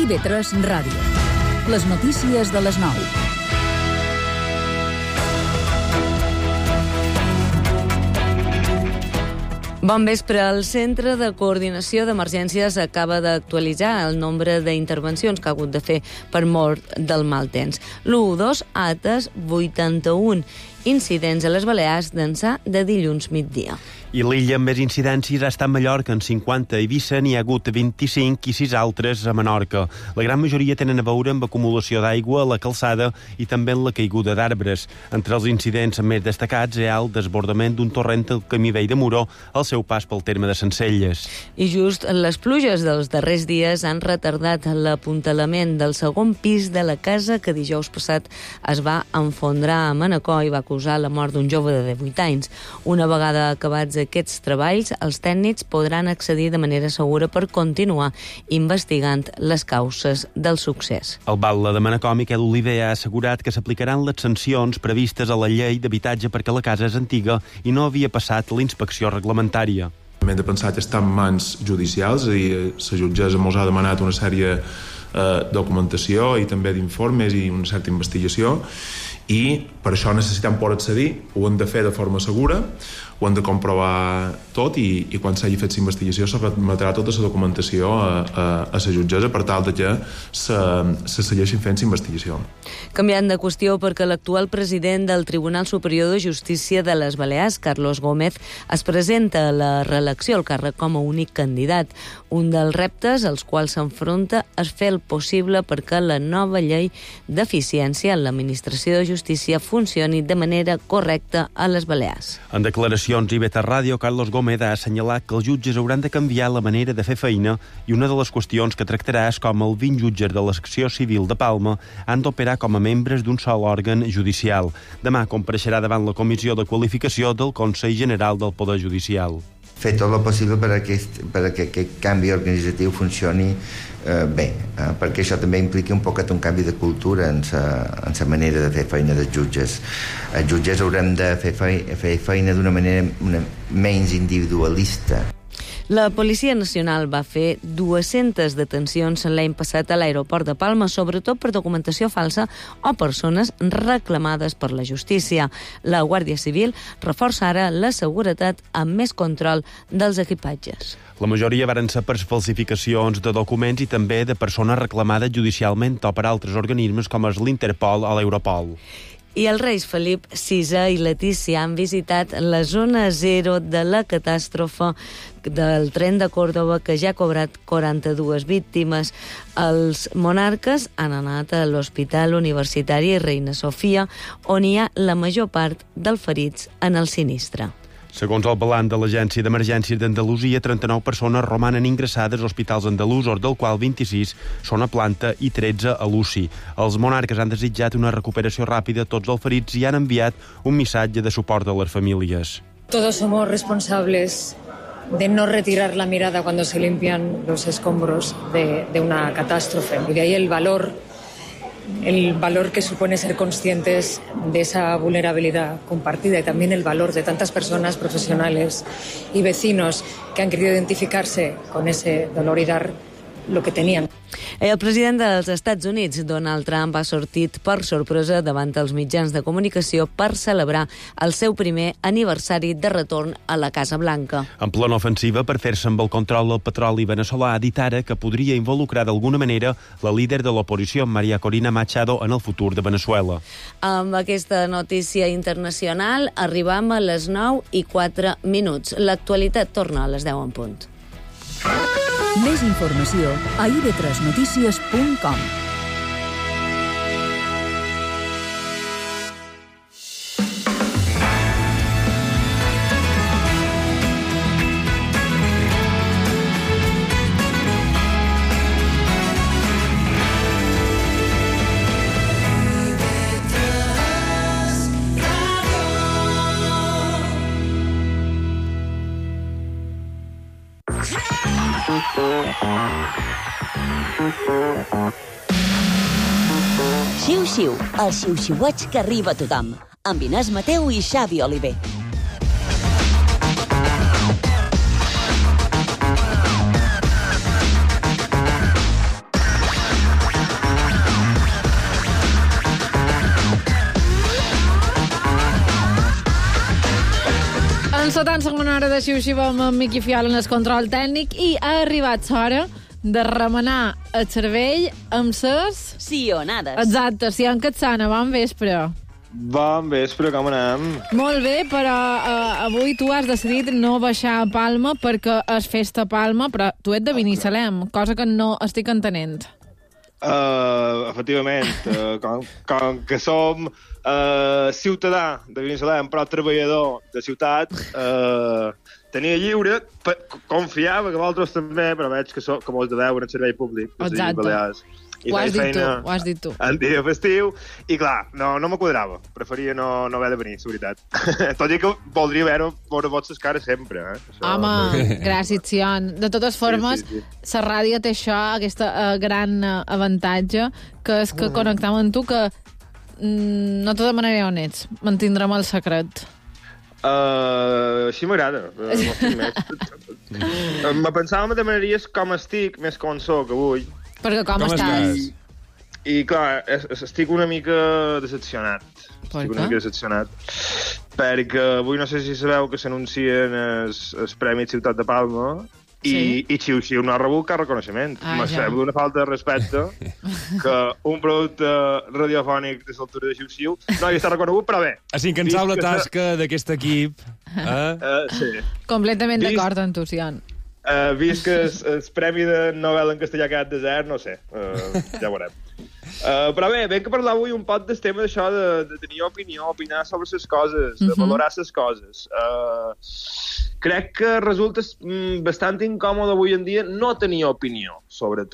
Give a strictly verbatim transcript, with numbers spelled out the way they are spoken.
I B tres Ràdio. Les notícies de les nou. Bon vespre. El Centre de Coordinació d'Emergències acaba d'actualitzar el nombre d'intervencions que ha hagut de fer per mort del mal temps. L'u dos ha atès vuitanta-un incidents a les Balears d'ençà de dilluns migdia. I l'illa amb més incidències ha estat Mallorca, en cinquanta, a Eivissa n'hi ha hagut vint-i-cinc i sis altres a Menorca. La gran majoria tenen a veure amb acumulació d'aigua a la calçada i també en la caiguda d'arbres. Entre els incidents més destacats hi ha el desbordament d'un torrent al camí vell de Muró al seu pas pel terme de Sencelles. I just les pluges dels darrers dies han retardat l'apuntalament del segon pis de la casa que dijous passat es va enfondrar a Manacor i va causar la mort d'un jove de divuit anys. Una vegada acabats aquests treballs, els tècnics podran accedir de manera segura per continuar investigant les causes del succés. El batlle de Manacor, Miquel Oliver, ha assegurat que s'aplicaran les sancions previstes a la llei d'habitatge perquè la casa és antiga i no havia passat la inspecció reglamentària. Hem de pensar que està en mans judicials, és a dir, la jutgessa ens ha demanat una sèrie de eh, documentació i també d'informes i una certa investigació, i per això necessitem poder accedir, ho hem de fer de forma segura, ho hem de comprovar tot i, i quan s'hagi fet la investigació se remetrà tota la documentació a, a, a la jutgessa per tal de que se, se segueixin fent la investigació. Canviant de qüestió, perquè l'actual president del Tribunal Superior de Justícia de les Balears, Carlos Gómez, es presenta a la reelecció al càrrec com a únic candidat. Un dels reptes als quals s'enfronta és fer el possible perquè la nova llei d'eficiència en l'administració de justícia funcioni de manera correcta a les Balears. En declaracions I B tres Ràdio, Carlos Gómez ha assenyalat que els jutges hauran de canviar la manera de fer feina i una de les qüestions que tractarà és com els vint jutges de la secció civil de Palma han d'operar com a membres d'un sol òrgan judicial. Demà compareixerà davant la Comissió de Qualificació del Consell General del Poder Judicial. Fer tot el possible per a aquest, per a que aquest canvi organitzatiu funcioni eh, bé, eh, perquè això també implica un poquet un canvi de cultura en sa, en sa manera de fer feina dels jutges. Els jutges haurem de fer feina, fer feina d'una manera una, menys individualista. La Policia Nacional va fer dues-centes detencions l'any passat a l'aeroport de Palma, sobretot per documentació falsa o persones reclamades per la justícia. La Guàrdia Civil reforça ara la seguretat amb més control dels equipatges. La majoria varen ser per falsificacions de documents i també de persones reclamades judicialment o per altres organismes com és l'Interpol o l'Europol. I els reis Felip sisè i Letícia han visitat la zona zero de la catàstrofe del tren de Còrdova, que ja ha cobrat quaranta-dues víctimes. Els monarques han anat a l'Hospital Universitari Reina Sofia, on hi ha la major part dels ferits en el sinistre. Segons el balanç de l'Agència d'Emergències d'Andalusia, trenta-nou persones romanen ingressades a hospitals andalusos, del qual vint-i-sis són a planta i tretze a l'U C I. Els monarques han desitjat una recuperació ràpida a tots els ferits i han enviat un missatge de suport a les famílies. Todos somos responsables de no retirar la mirada cuando se limpian los escombros de, de una catástrofe. Y de ahí el valor el valor que supone ser conscientes de esa vulnerabilidad compartida y también el valor de tantas personas, profesionales y vecinos que han querido identificarse con ese dolor y dar lo que tenían. El president dels Estats Units, Donald Trump, ha sortit per sorpresa davant els mitjans de comunicació per celebrar el seu primer aniversari de retorn a la Casa Blanca. En plena ofensiva per fer-se amb el control del petroli veneçolà, ha dit ara que podria involucrar d'alguna manera la líder de l'oposició, María Corina Machado, en el futur de Veneçuela. Amb aquesta notícia internacional arribam a les nou i quatre minuts. L'actualitat torna a les deu en punt. Més informació a i be tres notícies punt com. Xiu-xiu, el xiu-xiueig que arriba a tothom, amb Inés Mateu i Xavi Oliver. la tan segona hora de Xiu-Xiu amb en Miqui Fiol en el control tècnic i ha arribat l'hora de remenar el cervell amb ses... Sionades. Exacte, si en Catsana, bon vespre. Bon vespre, com anem? Molt bé, però uh, avui tu has decidit no baixar a Palma perquè és festa a Palma, però tu ets de Binissalem, cosa que no estic entenent. Uh, efectivament, uh, com, com que som uh, ciutadà de Binissalem, però treballador de ciutat, uh, tenia lliure, confiava que vosaltres també, però veig que, so, que mos deveu en el servei públic. Exacte. I ho has dit tu, feina ho has dit tu. En dia festiu, i clar, no, no me quadrava. Preferia no, no haver de venir, la veritat. Tot i que voldria veure, veure vostres cares sempre. Eh? Això... Home, gràcies, Sion. De totes formes, sí, sí, sí. la ràdio té això, aquest uh, gran uh, avantatge, que és que mm. connectam amb tu, que mm, no te demanaré on ets. Mantindrem el secret. Uh, així m'agrada. Uh, me pensava que me demanaries com estic, més com soc avui. Perquè com, com estàs? I, i clar, estic una mica decepcionat. Per estic una mica decepcionat. Perquè avui no sé si sabeu que s'anuncien el Premi Ciutat de Palma i, sí. i Xiu-Xiu no ha rebut cap reconeixement. Ah, me ja. sembla una falta de respecte que un producte radiofònic de l'altura de Xiu-Xiu no hi està reconegut, però bé. És incansable tasca se... d'aquest equip. Eh? Uh, sí. Completament Vist... d'acord amb tu, Sion. Uh, vist que el, el premi de novel·la en castellà ha quedat desert, no sé, uh, ja ho veurem. Uh, però bé, ben que parlar avui un pot del tema d'això de, de tenir opinió, opinar sobre les coses, de valorar les coses. Uh, crec que resulta mm, bastant incòmode avui en dia no tenir opinió sobre tot.